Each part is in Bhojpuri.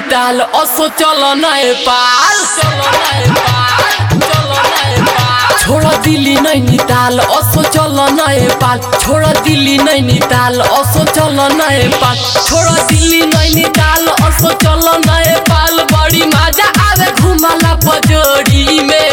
नैनीताल असो चलो नेपाल छोड़ दिल्ली नैनीताल असो चलो नेपाल छोड़ दिल्ली नैनीताल असो चलो नेपाल छोड़ दिल्ली नैनीताल असो चलो नेपाल बड़ी मजा आवे घुमाला पजोड़ी में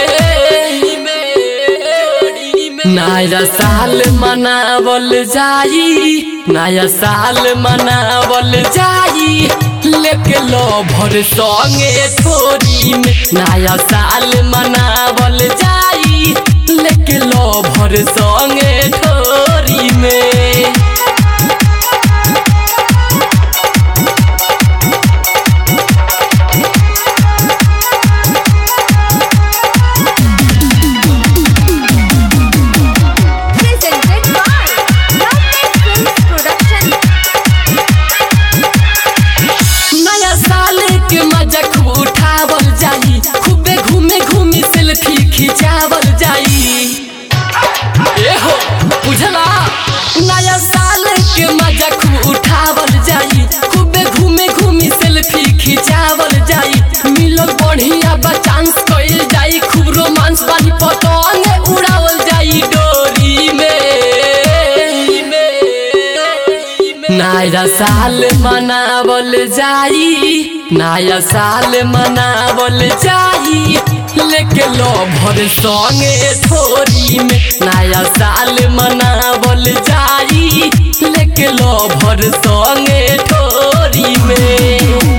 नया साल मनावल जाई नया साल मनावल जाई लेके लो भर संगे थोड़ी में नया साल मनावल जाई लेके लो भर संगे थोड़ी में खिंचावल जाई एहो बुझला नया साल के मजा खूब उठावल जाई खूबे घूमे घूमी सेल्फी खिंचावल जाई मिलल बढ़िया बा चांस कइल जाई खूब रोमांस वाली पतंग उड़ावल जाई डोरी में नया साल मनावल जाई नया साल मनावल जाई लेके लो भर संगे थोड़ी में नया साल मनावल जाई लेके लो भर संगे थोड़ी में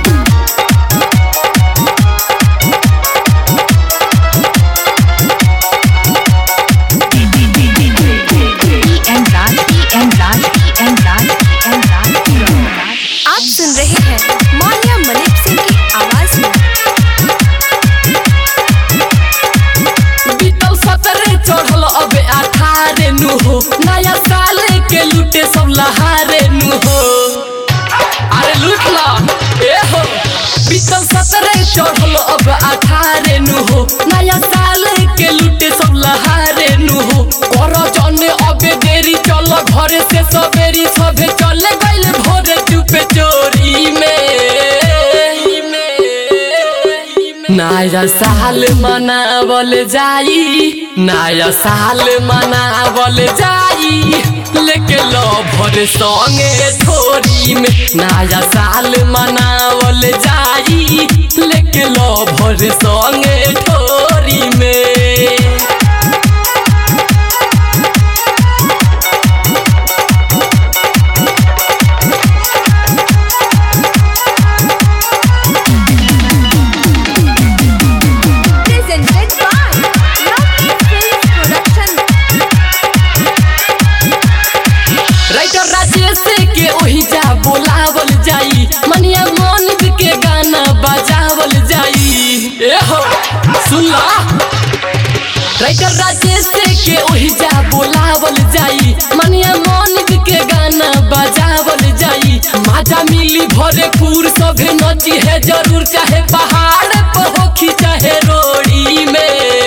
आप सुन रहे हैं मानिया मलिक सिंह की आवाज में चढ़ल अब 18 नु हो नया साल के लूटे सब लहारे नु हो अरे लूट ला ए हो बीतल 17 चढ़ल अब 18 नु हो नया साल के लूटे सब लहारे नु हो कर जने अब देरी चल घर से सबेरी सबे चले गइल भोरे चुपे चोरी में नया साल मनावल जाई नया साल मनावल जाई लेके लो भर संगे थोड़ी में नया साल मनावल जाई लेके लो भर संगे थोड़ी में बोलावल जाई मनिया मोनिब के गाना बजावल जाई एहो सुनला राइटर राजेश के ओही जा बोलावल जाई मनिया मोनिब के गाना बजावल जाई मजा मिली भरपूर सभे नची है जरूर चाहे पहाड़ पर होखी चाहे रोड़ी में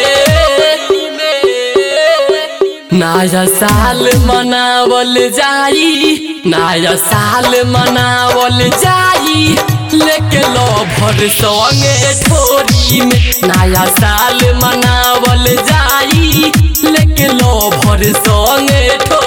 नया साल मनावल जाई नया साल मनावल जाई लेके लो भर संगे थोड़ी में नया साल मनावल जाई लेके लो भर संगे